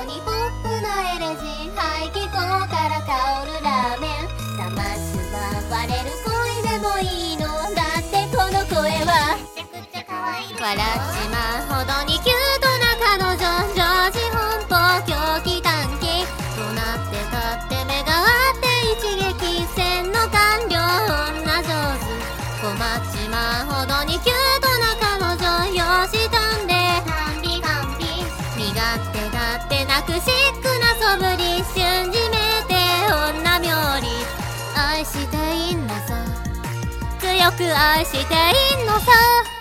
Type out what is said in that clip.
にポップなエレジー、排気口から香るラーメン、騙すは割れる恋でもいいのだってこの声はめちゃくちゃ可愛いでしょ。笑っちまうほどにキュートな彼女、常時奔放狂気短気、どうなってたって目が合って一撃、線の完了女上手、困っちまうほどにキュートな彼女、容姿端麗完美完美、身勝手だってなくシックな素振り、瞬じめて女冥利、愛していんのさ、強く愛していんのさ。